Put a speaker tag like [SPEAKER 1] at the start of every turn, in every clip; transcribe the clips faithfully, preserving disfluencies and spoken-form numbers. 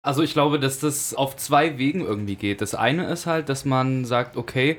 [SPEAKER 1] Also ich glaube, dass das auf zwei Wegen irgendwie geht. Das eine ist halt, dass man sagt, okay,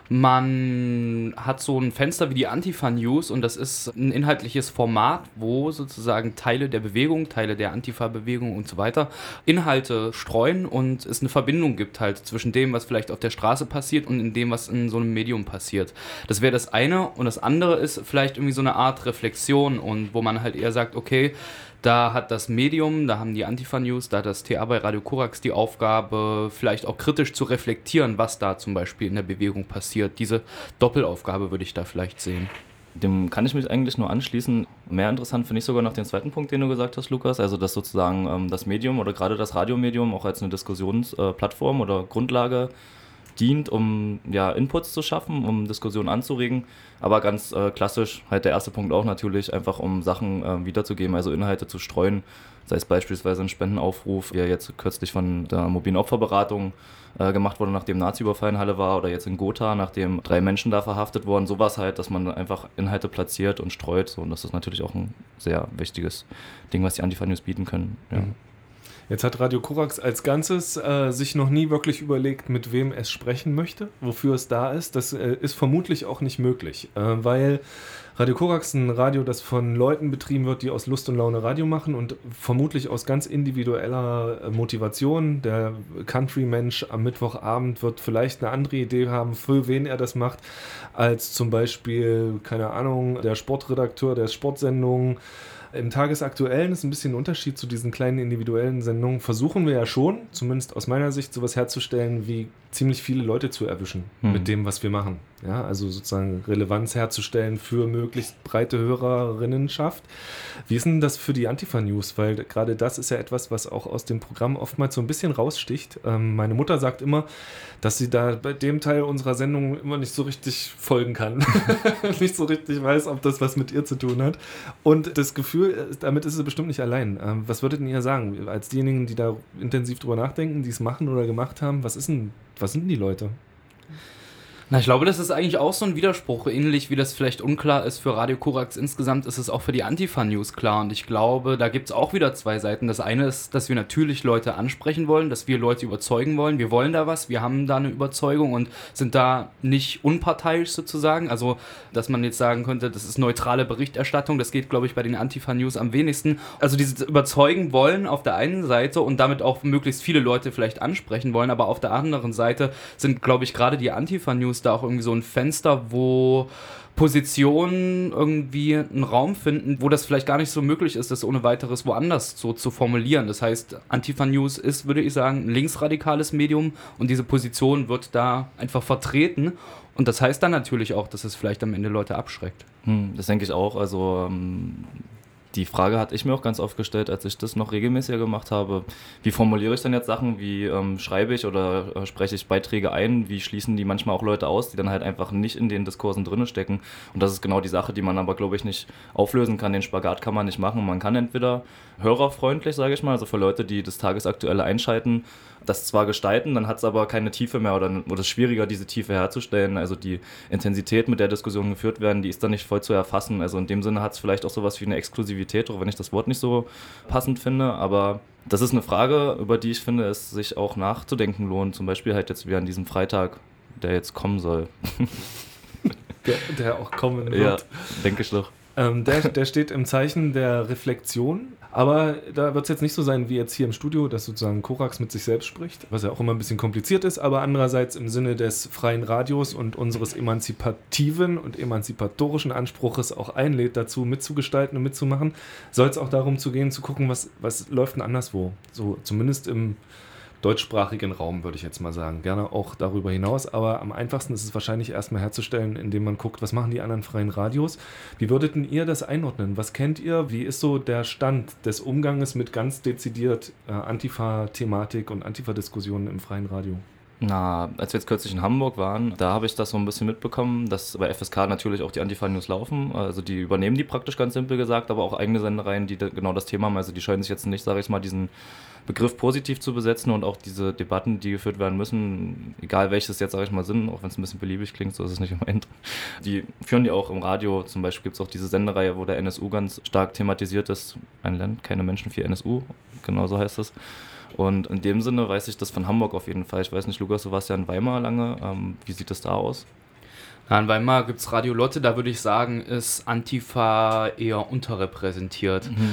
[SPEAKER 1] man hat so ein Fenster wie die Antifa-News und das ist ein inhaltliches Format, wo sozusagen Teile der Bewegung, Teile der Antifa-Bewegung und so weiter Inhalte streuen und es eine Verbindung gibt halt zwischen dem, was vielleicht auf der Straße passiert und in dem, was in so einem Medium passiert. Das wäre das eine und das andere ist vielleicht irgendwie so eine Art Reflexion und wo man halt eher sagt, okay, da hat das Medium, da haben die Antifa-News, da hat das T A bei Radio Korax die Aufgabe, vielleicht auch kritisch zu reflektieren, was da zum Beispiel in der Bewegung passiert. Diese Doppelaufgabe würde ich da vielleicht sehen.
[SPEAKER 2] Dem kann ich mich eigentlich nur anschließen. Mehr interessant finde ich sogar noch den zweiten Punkt, den du gesagt hast, Lukas. Also, dass sozusagen ähm, das Medium oder gerade das Radiomedium auch als eine Diskussionsplattform äh, oder Grundlage dient, um ja, Inputs zu schaffen, um Diskussionen anzuregen. Aber ganz äh, klassisch, halt der erste Punkt auch natürlich, einfach um Sachen äh, wiederzugeben, also Inhalte zu streuen. Sei es beispielsweise ein Spendenaufruf, der jetzt kürzlich von der mobilen Opferberatung äh, gemacht wurde, nachdem Nazi-Überfall in Halle war, oder jetzt in Gotha, nachdem drei Menschen da verhaftet wurden. Sowas halt, dass man einfach Inhalte platziert und streut. So. Und das ist natürlich auch ein sehr wichtiges Ding, was die Antifa-News bieten können. Ja.
[SPEAKER 3] Mhm. Jetzt hat Radio Korax als Ganzes äh, sich noch nie wirklich überlegt, mit wem es sprechen möchte, wofür es da ist. Das äh, ist vermutlich auch nicht möglich, äh, weil Radio Korax ein Radio, das von Leuten betrieben wird, die aus Lust und Laune Radio machen und vermutlich aus ganz individueller äh, Motivation. Der Country-Mensch am Mittwochabend wird vielleicht eine andere Idee haben, für wen er das macht, als zum Beispiel, keine Ahnung, der Sportredakteur der Sportsendung. Im Tagesaktuellen ist ein bisschen ein Unterschied zu diesen kleinen individuellen Sendungen. Versuchen wir ja schon, zumindest aus meiner Sicht, sowas herzustellen, wie ziemlich viele Leute zu erwischen hm. mit dem, was wir machen. Ja, also sozusagen Relevanz herzustellen für möglichst breite Hörerinnenschaft. Wie ist denn das für die Antifa-News? Weil gerade das ist ja etwas, was auch aus dem Programm oftmals so ein bisschen raussticht. Ähm, meine Mutter sagt immer, dass sie da bei dem Teil unserer Sendung immer nicht so richtig folgen kann. Nicht so richtig weiß, ob das was mit ihr zu tun hat. Und das Gefühl, damit ist sie bestimmt nicht allein. Ähm, was würdet ihr sagen, als diejenigen, die da intensiv drüber nachdenken, die es machen oder gemacht haben, was ist denn, was sind denn die Leute?
[SPEAKER 1] Na, ich glaube, das ist eigentlich auch so ein Widerspruch. Ähnlich wie das vielleicht unklar ist für Radio Korax insgesamt, ist es auch für die Antifa-News klar. Und ich glaube, da gibt es auch wieder zwei Seiten. Das eine ist, dass wir natürlich Leute ansprechen wollen, dass wir Leute überzeugen wollen. Wir wollen da was, wir haben da eine Überzeugung und sind da nicht unparteiisch sozusagen. Also, dass man jetzt sagen könnte, das ist neutrale Berichterstattung. Das geht, glaube ich, bei den Antifa-News am wenigsten. Also dieses Überzeugen wollen auf der einen Seite und damit auch möglichst viele Leute vielleicht ansprechen wollen. Aber auf der anderen Seite sind, glaube ich, gerade die Antifa-News da auch irgendwie so ein Fenster, wo Positionen irgendwie einen Raum finden, wo das vielleicht gar nicht so möglich ist, das ohne weiteres woanders so zu formulieren. Das heißt, Antifa-News ist, würde ich sagen, ein linksradikales Medium und diese Position wird da einfach vertreten. Und das heißt dann natürlich auch, dass es vielleicht am Ende Leute abschreckt.
[SPEAKER 2] Hm, das denke ich auch. Also ähm die Frage hatte ich mir auch ganz oft gestellt, als ich das noch regelmäßiger gemacht habe. Wie formuliere ich denn jetzt Sachen? Wie ähm, schreibe ich oder äh, spreche ich Beiträge ein? Wie schließen die manchmal auch Leute aus, die dann halt einfach nicht in den Diskursen drin stecken? Und das ist genau die Sache, die man aber, glaube ich, nicht auflösen kann. Den Spagat kann man nicht machen. Man kann entweder hörerfreundlich, sage ich mal, also für Leute, die das Tagesaktuelle einschalten, das zwar gestalten, dann hat es aber keine Tiefe mehr oder, oder es ist schwieriger, diese Tiefe herzustellen. Also die Intensität, mit der Diskussionen geführt werden, die ist dann nicht voll zu erfassen. Also in dem Sinne hat es vielleicht auch sowas wie eine Exklusivität, auch wenn ich das Wort nicht so passend finde. Aber das ist eine Frage, über die ich finde, es sich auch nachzudenken lohnt. Zum Beispiel halt jetzt wie an diesem Freitag, der jetzt kommen soll.
[SPEAKER 3] Der, der auch kommen wird.
[SPEAKER 2] Ja, denke ich doch.
[SPEAKER 3] Ähm, der, der steht im Zeichen der Reflexion, aber da wird es jetzt nicht so sein wie jetzt hier im Studio, dass sozusagen Korax mit sich selbst spricht, was ja auch immer ein bisschen kompliziert ist, aber andererseits im Sinne des freien Radios und unseres emanzipativen und emanzipatorischen Anspruches auch einlädt, dazu mitzugestalten und mitzumachen, soll es auch darum zu gehen, zu gucken, was, was läuft denn anderswo, so zumindest im deutschsprachigen Raum, würde ich jetzt mal sagen. Gerne auch darüber hinaus, aber am einfachsten ist es wahrscheinlich erstmal herzustellen, indem man guckt, was machen die anderen freien Radios. Wie würdet denn ihr das einordnen? Was kennt ihr? Wie ist so der Stand des Umganges mit ganz dezidiert äh, Antifa-Thematik und Antifa-Diskussionen im freien Radio?
[SPEAKER 2] Na, als wir jetzt kürzlich in Hamburg waren, da habe ich das so ein bisschen mitbekommen, dass bei F S K natürlich auch die Antifa-News laufen. Also die übernehmen die praktisch ganz simpel gesagt, aber auch eigene Sendereien, die genau das Thema haben. Also die scheuen sich jetzt nicht, sage ich mal, diesen Begriff positiv zu besetzen und auch diese Debatten, die geführt werden müssen, egal welches jetzt, sage ich mal, sind, auch wenn es ein bisschen beliebig klingt, so ist es nicht im Ende. Die führen die auch im Radio, zum Beispiel gibt es auch diese Sendereihe, wo der N S U ganz stark thematisiert ist. Ein Land, keine Menschen, vier N S U, genau so heißt es. Und in dem Sinne weiß ich das von Hamburg auf jeden Fall. Ich weiß nicht, Lukas, du warst ja in Weimar lange. Ähm, wie sieht das da aus?
[SPEAKER 1] Ja, in Weimar gibt es Radio Lotte, da würde ich sagen, ist Antifa eher unterrepräsentiert. Mhm.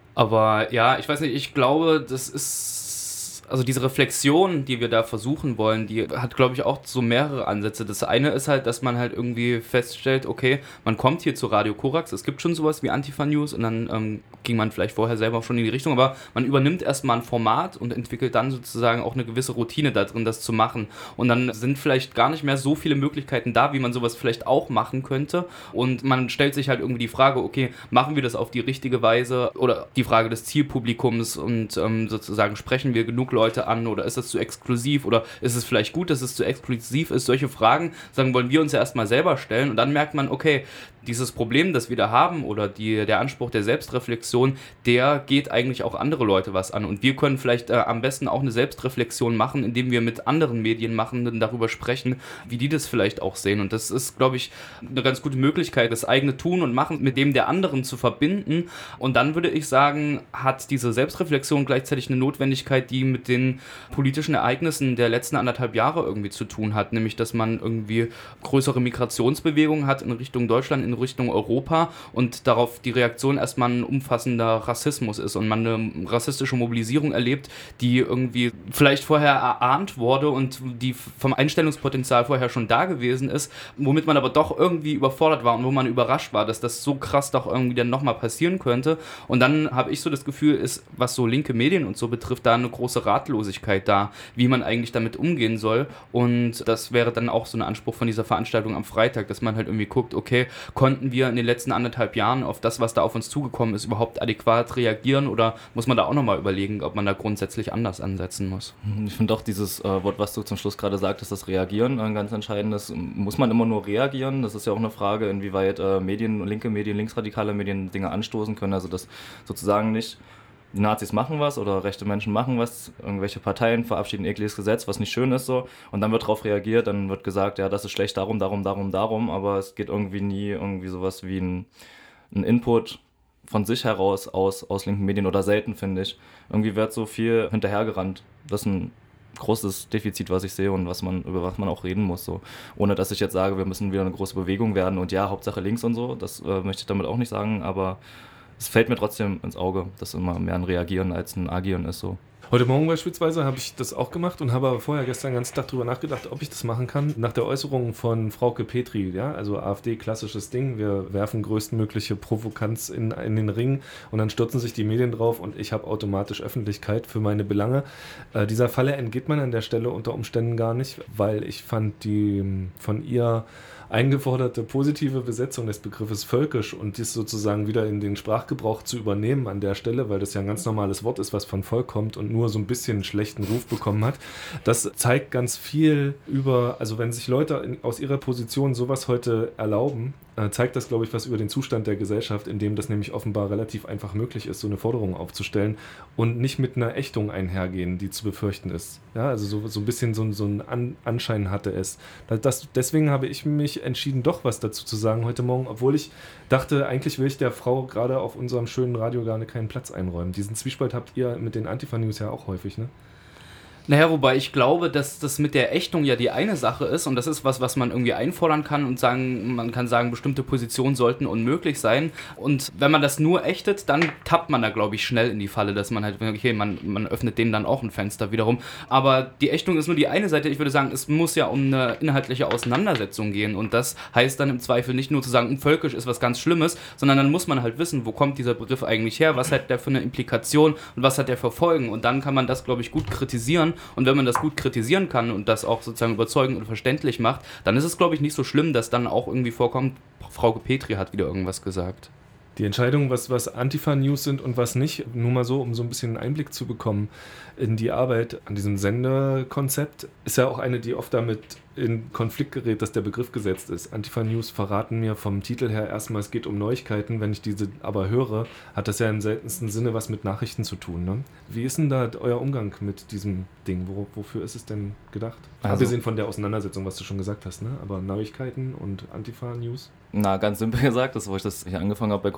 [SPEAKER 1] Aber ja, ich weiß nicht, ich glaube, das ist, also diese Reflexion, die wir da versuchen wollen, die hat, glaube ich, auch so mehrere Ansätze. Das eine ist halt, dass man halt irgendwie feststellt, okay, man kommt hier zu Radio Korax, es gibt schon sowas wie Antifa News und dann ähm, ging man vielleicht vorher selber auch schon in die Richtung, aber man übernimmt erstmal ein Format und entwickelt dann sozusagen auch eine gewisse Routine da drin, das zu machen. Und dann sind vielleicht gar nicht mehr so viele Möglichkeiten da, wie man sowas vielleicht auch machen könnte. Und man stellt sich halt irgendwie die Frage, okay, machen wir das auf die richtige Weise oder die Frage des Zielpublikums und ähm, sozusagen sprechen wir genug Leute an oder ist das zu exklusiv oder ist es vielleicht gut, dass es zu exklusiv ist? Solche Fragen, sagen, wollen wir uns ja erstmal selber stellen und dann merkt man, okay, dieses Problem, das wir da haben oder die, der Anspruch der Selbstreflexion, der geht eigentlich auch andere Leute was an und wir können vielleicht äh, am besten auch eine Selbstreflexion machen, indem wir mit anderen Medienmachenden darüber sprechen, wie die das vielleicht auch sehen und das ist, glaube ich, eine ganz gute Möglichkeit, das eigene Tun und Machen mit dem der anderen zu verbinden und dann würde ich sagen, hat diese Selbstreflexion gleichzeitig eine Notwendigkeit, die mit den politischen Ereignissen der letzten anderthalb Jahre irgendwie zu tun hat, nämlich dass man irgendwie größere Migrationsbewegungen hat in Richtung Deutschland, in Richtung Europa und darauf die Reaktion erstmal ein umfassender Rassismus ist und man eine rassistische Mobilisierung erlebt, die irgendwie vielleicht vorher erahnt wurde und die vom Einstellungspotenzial vorher schon da gewesen ist, womit man aber doch irgendwie überfordert war und wo man überrascht war, dass das so krass doch irgendwie dann nochmal passieren könnte und dann habe ich so das Gefühl, ist, was so linke Medien und so betrifft, da eine große Ratlosigkeit da, wie man eigentlich damit umgehen soll und das wäre dann auch so ein Anspruch von dieser Veranstaltung am Freitag, dass man halt irgendwie guckt, okay, konnten wir in den letzten anderthalb Jahren auf das, was da auf uns zugekommen ist, überhaupt adäquat reagieren oder muss man da auch nochmal überlegen, ob man da grundsätzlich anders ansetzen muss?
[SPEAKER 2] Ich finde auch dieses äh, Wort, was du zum Schluss gerade sagtest, das Reagieren, ein ganz entscheidendes. Muss man immer nur reagieren? Das ist ja auch eine Frage, inwieweit äh, Medien, linke Medien, linksradikale Medien Dinge anstoßen können, also das sozusagen nicht die Nazis machen was oder rechte Menschen machen was, irgendwelche Parteien verabschieden ein ekliges Gesetz, was nicht schön ist so und dann wird darauf reagiert, dann wird gesagt, ja, das ist schlecht, darum, darum, darum, darum, aber es geht irgendwie nie irgendwie sowas wie ein, ein Input von sich heraus aus, aus linken Medien oder selten, finde ich. Irgendwie wird so viel hinterhergerannt. Das ist ein großes Defizit, was ich sehe und was man, über was man auch reden muss. So. Ohne dass ich jetzt sage, wir müssen wieder eine große Bewegung werden und ja, Hauptsache links und so, das äh, möchte ich damit auch nicht sagen, aber es fällt mir trotzdem ins Auge, dass immer mehr ein Reagieren als ein Agieren ist. So.
[SPEAKER 3] Heute Morgen beispielsweise habe ich das auch gemacht und habe aber vorher gestern den ganzen Tag darüber nachgedacht, ob ich das machen kann. Nach der Äußerung von Frauke Petry, ja, also AfD, klassisches Ding, wir werfen größtmögliche Provokanz in, in den Ring und dann stürzen sich die Medien drauf und ich habe automatisch Öffentlichkeit für meine Belange. Äh, dieser Falle entgeht man an der Stelle unter Umständen gar nicht, weil ich fand die von ihr eingeforderte positive Besetzung des Begriffes völkisch und dies sozusagen wieder in den Sprachgebrauch zu übernehmen an der Stelle, weil das ja ein ganz normales Wort ist, was von Volk kommt und nur so ein bisschen einen schlechten Ruf bekommen hat. Das zeigt ganz viel über, also wenn sich Leute in, aus ihrer Position sowas heute erlauben, äh, zeigt das, glaube ich, was über den Zustand der Gesellschaft, in dem das nämlich offenbar relativ einfach möglich ist, so eine Forderung aufzustellen und nicht mit einer Ächtung einhergehen, die zu befürchten ist. Ja, also so, so ein bisschen so, so einen An- Anschein hatte es. Das, das, deswegen habe ich mich entschieden, doch was dazu zu sagen heute Morgen, obwohl ich dachte, eigentlich will ich der Frau gerade auf unserem schönen Radio gar nicht keinen Platz einräumen. Diesen Zwiespalt habt ihr mit den Antifa-News ja auch häufig, ne?
[SPEAKER 1] Naja, wobei ich glaube, dass das mit der Ächtung ja die eine Sache ist und das ist was, was man irgendwie einfordern kann und sagen, man kann sagen, bestimmte Positionen sollten unmöglich sein und wenn man das nur ächtet, dann tappt man da, glaube ich, schnell in die Falle, dass man halt, okay, man, man öffnet denen dann auch ein Fenster wiederum, aber die Ächtung ist nur die eine Seite, ich würde sagen, es muss ja um eine inhaltliche Auseinandersetzung gehen und das heißt dann im Zweifel nicht nur zu sagen, völkisch ist was ganz Schlimmes, sondern dann muss man halt wissen, wo kommt dieser Begriff eigentlich her, was hat der für eine Implikation und was hat der für Folgen und dann kann man das, glaube ich, gut kritisieren. Und wenn man das gut kritisieren kann und das auch sozusagen überzeugend und verständlich macht, dann ist es, glaube ich, nicht so schlimm, dass dann auch irgendwie vorkommt, Frauke Petry hat wieder irgendwas gesagt.
[SPEAKER 3] Die Entscheidung, was, was Antifa-News sind und was nicht, nur mal so, um so ein bisschen einen Einblick zu bekommen in die Arbeit an diesem Sendekonzept, ist ja auch eine, die oft damit in Konflikt gerät, dass der Begriff gesetzt ist. Antifa-News verraten mir vom Titel her erstmal, es geht um Neuigkeiten. Wenn ich diese aber höre, hat das ja im seltensten Sinne was mit Nachrichten zu tun. Ne? Wie ist denn da euer Umgang mit diesem Ding? Wo, wofür ist es denn gedacht? Also, abgesehen von der Auseinandersetzung, was du schon gesagt hast, ne? Aber Neuigkeiten und Antifa-News?
[SPEAKER 2] Na, ganz simpel gesagt, das, wo ich das hier angefangen habe bei Korax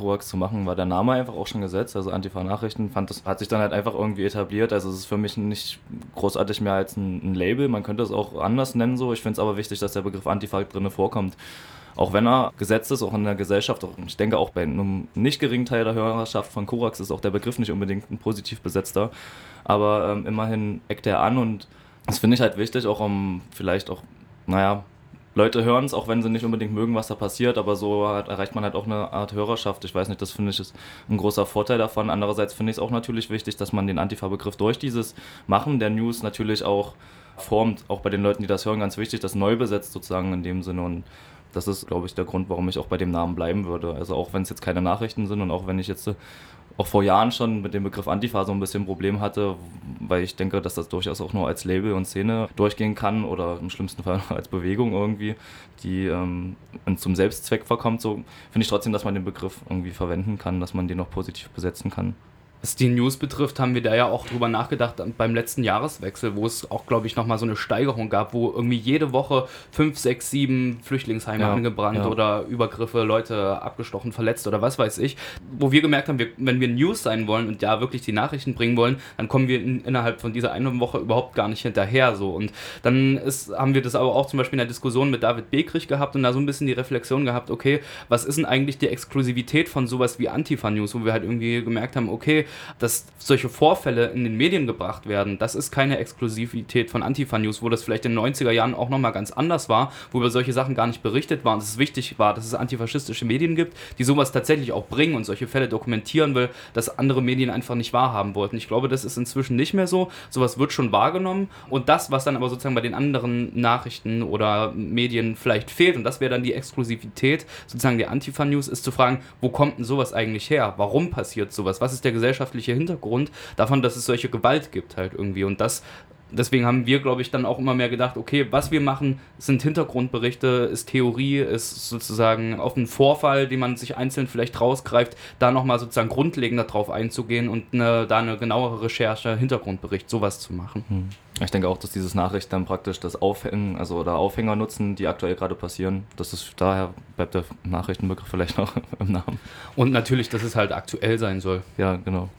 [SPEAKER 2] Korax zu machen, war der Name einfach auch schon gesetzt, also Antifa-Nachrichten, fand das, hat sich dann halt einfach irgendwie etabliert, also es ist für mich nicht großartig mehr als ein, ein Label, man könnte es auch anders nennen so, ich finde es aber wichtig, dass der Begriff Antifa drin vorkommt. Auch wenn er gesetzt ist, auch in der Gesellschaft, auch, ich denke auch bei einem nicht geringen Teil der Hörerschaft von Korax ist auch der Begriff nicht unbedingt ein positiv besetzter, aber ähm, immerhin eckt er an und das finde ich halt wichtig, auch um vielleicht auch, naja, Leute hören es, auch wenn sie nicht unbedingt mögen, was da passiert, aber so halt erreicht man halt auch eine Art Hörerschaft. Ich weiß nicht, das finde ich ist ein großer Vorteil davon. Andererseits finde ich es auch natürlich wichtig, dass man den Antifa-Begriff durch dieses Machen der News natürlich auch formt, auch bei den Leuten, die das hören, ganz wichtig, das neu besetzt sozusagen in dem Sinne und das ist, glaube ich, der Grund, warum ich auch bei dem Namen bleiben würde. Also auch wenn es jetzt keine Nachrichten sind und auch wenn ich jetzt äh, auch vor Jahren schon mit dem Begriff Antifa so ein bisschen ein Problem hatte, weil ich denke, dass das durchaus auch nur als Label und Szene durchgehen kann oder im schlimmsten Fall als Bewegung irgendwie, die ähm, zum Selbstzweck verkommt. So finde ich trotzdem, dass man den Begriff irgendwie verwenden kann, dass man den noch positiv besetzen kann.
[SPEAKER 1] Was die News betrifft, haben wir da ja auch drüber nachgedacht beim letzten Jahreswechsel, wo es auch, glaube ich, nochmal so eine Steigerung gab, wo irgendwie jede Woche fünf, sechs, sieben Flüchtlingsheime
[SPEAKER 2] ja,
[SPEAKER 1] angebrannt
[SPEAKER 2] ja.
[SPEAKER 1] oder Übergriffe, Leute abgestochen, verletzt oder was weiß ich. Wo wir gemerkt haben, wir, wenn wir News sein wollen und ja wirklich die Nachrichten bringen wollen, dann kommen wir in, innerhalb von dieser einen Woche überhaupt gar nicht hinterher. So. Und dann ist, haben wir das aber auch zum Beispiel in der Diskussion mit David Bekrich gehabt und da so ein bisschen die Reflexion gehabt, okay, was ist denn eigentlich die Exklusivität von sowas wie Antifa-News, wo wir halt irgendwie gemerkt haben, okay, dass solche Vorfälle in den Medien gebracht werden, das ist keine Exklusivität von Antifa-News, wo das vielleicht in den neunziger Jahren auch nochmal ganz anders war, wo über solche Sachen gar nicht berichtet war und es wichtig war, dass es antifaschistische Medien gibt, die sowas tatsächlich auch bringen und solche Fälle dokumentieren will, dass andere Medien einfach nicht wahrhaben wollten. Ich glaube, das ist inzwischen nicht mehr so. Sowas wird schon wahrgenommen und das, was dann aber sozusagen bei den anderen Nachrichten oder Medien vielleicht fehlt, und das wäre dann die Exklusivität sozusagen der Antifa-News, ist zu fragen, wo kommt denn sowas eigentlich her? Warum passiert sowas? Was ist der gesellschaftliche Hintergrund davon, dass es solche Gewalt gibt halt irgendwie und das deswegen haben wir, glaube ich, dann auch immer mehr gedacht, okay, was wir machen, sind Hintergrundberichte, ist Theorie, ist sozusagen auf einen Vorfall, den man sich einzeln vielleicht rausgreift, da nochmal sozusagen grundlegender drauf einzugehen und eine, da eine genauere Recherche, Hintergrundbericht, sowas zu machen.
[SPEAKER 2] Hm. Ich denke auch, dass dieses Nachrichten dann praktisch das Aufhängen, also oder Aufhänger nutzen, die aktuell gerade passieren. Das ist, daher bleibt der Nachrichtenbegriff vielleicht noch im Namen.
[SPEAKER 1] Und natürlich, dass es halt aktuell sein soll.
[SPEAKER 2] Ja, genau.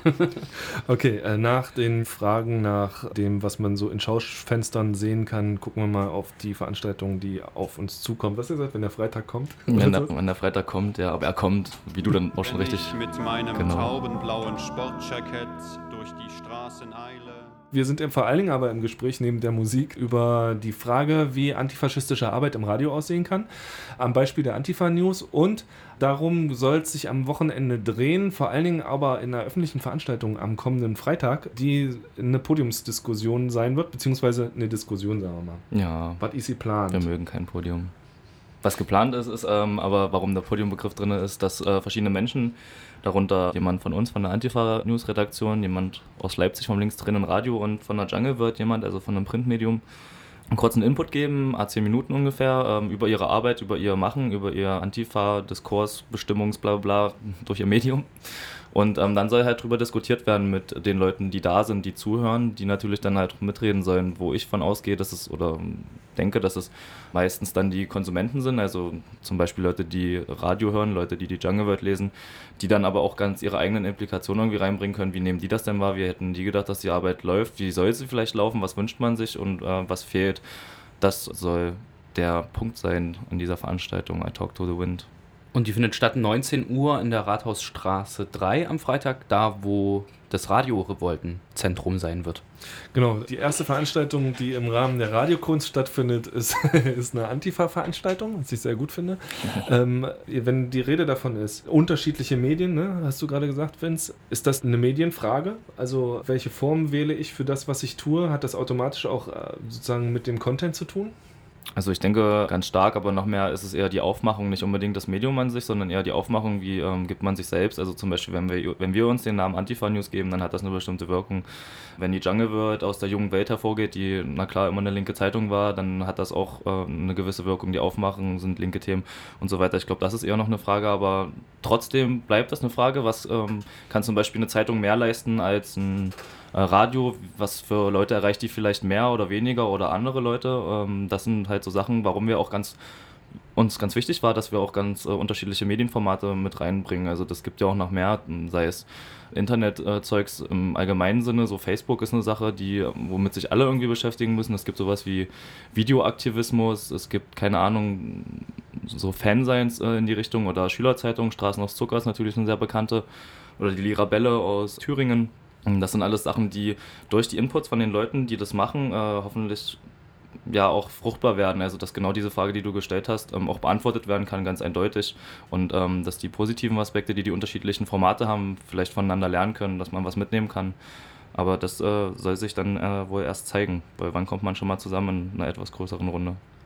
[SPEAKER 3] Okay, äh, nach den Fragen nach dem, was man so in Schaufenstern sehen kann, gucken wir mal auf die Veranstaltungen, die auf uns zukommen. Was ist das, wenn der Freitag kommt?
[SPEAKER 2] Wenn der, wenn der Freitag kommt, ja, aber er kommt, wie du dann auch schon richtig...
[SPEAKER 4] Ich mit meinem
[SPEAKER 2] genau.
[SPEAKER 4] taubenblauen Sportjackett durch die Straßen eile.
[SPEAKER 3] Wir sind vor allen Dingen aber im Gespräch neben der Musik über die Frage, wie antifaschistische Arbeit im Radio aussehen kann, am Beispiel der Antifa-News, und darum soll es sich am Wochenende drehen, vor allen Dingen aber in einer öffentlichen Veranstaltung am kommenden Freitag, die eine Podiumsdiskussion sein wird, beziehungsweise eine Diskussion, sagen wir mal.
[SPEAKER 2] Ja,
[SPEAKER 3] was ist geplant?
[SPEAKER 2] Wir mögen kein Podium. Was geplant ist, ist ähm, aber, warum der Podiumbegriff drin ist, dass äh, verschiedene Menschen, darunter jemand von uns, von der Antifa-News-Redaktion, jemand aus Leipzig vom Linksdrehenden Radio und von der Jungle wird jemand, also von einem Printmedium, einen kurzen Input geben, zehn Minuten ungefähr, ähm, über ihre Arbeit, über ihr Machen, über ihr Antifa-Diskurs, Bestimmungs, bla bla, durch ihr Medium. Und ähm, dann soll halt drüber diskutiert werden mit den Leuten, die da sind, die zuhören, die natürlich dann halt mitreden sollen, wo ich von ausgehe, dass es, oder denke, dass es meistens dann die Konsumenten sind, also zum Beispiel Leute, die Radio hören, Leute, die die Jungle World lesen, die dann aber auch ganz ihre eigenen Implikationen irgendwie reinbringen können. Wie nehmen die das denn wahr? Wie hätten die gedacht, dass die Arbeit läuft? Wie soll sie vielleicht laufen? Was wünscht man sich und äh, was fehlt? Das soll der Punkt sein in dieser Veranstaltung, I Talk to the Wind.
[SPEAKER 1] Und die findet statt neunzehn Uhr in der Rathausstraße drei am Freitag, da wo das Radio-Revolten-Zentrum sein wird.
[SPEAKER 3] Genau, die erste Veranstaltung, die im Rahmen der Radiokunst stattfindet, ist, ist eine Antifa-Veranstaltung, was ich sehr gut finde. ähm, wenn die Rede davon ist, unterschiedliche Medien, ne, hast du gerade gesagt, Vince, ist das eine Medienfrage? Also welche Form wähle ich für das, was ich tue? Hat das automatisch auch äh, sozusagen mit dem Content zu tun?
[SPEAKER 2] Also ich denke ganz stark, aber noch mehr ist es eher die Aufmachung, nicht unbedingt das Medium an sich, sondern eher die Aufmachung, wie ähm, gibt man sich selbst. Also zum Beispiel, wenn wir, wenn wir uns den Namen Antifa-News geben, dann hat das eine bestimmte Wirkung. Wenn die Jungle World aus der jungen Welt hervorgeht, die na klar immer eine linke Zeitung war, dann hat das auch äh, eine gewisse Wirkung. Die Aufmachung sind linke Themen und so weiter. Ich glaube, das ist eher noch eine Frage, aber trotzdem bleibt das eine Frage. Was ähm, kann zum Beispiel eine Zeitung mehr leisten als ein Radio, was für Leute erreicht die vielleicht mehr oder weniger oder andere Leute. Das sind halt so Sachen, warum wir auch ganz uns ganz wichtig war, dass wir auch ganz äh, unterschiedliche Medienformate mit reinbringen. Also das gibt ja auch noch mehr, sei es Internetzeugs äh, im allgemeinen Sinne. So Facebook ist eine Sache, die womit sich alle irgendwie beschäftigen müssen. Es gibt sowas wie Videoaktivismus, es gibt, keine Ahnung, so Fanseins äh, in die Richtung oder Schülerzeitungen. Straßen aus Zucker ist natürlich eine sehr bekannte. Oder die Lirabelle aus Thüringen. Das sind alles Sachen, die durch die Inputs von den Leuten, die das machen, äh, hoffentlich ja auch fruchtbar werden, also dass genau diese Frage, die du gestellt hast, ähm, auch beantwortet werden kann, ganz eindeutig und ähm, dass die positiven Aspekte, die die unterschiedlichen Formate haben, vielleicht voneinander lernen können, dass man was mitnehmen kann, aber das äh, soll sich dann äh, wohl erst zeigen, weil wann kommt man schon mal zusammen in einer etwas größeren Runde.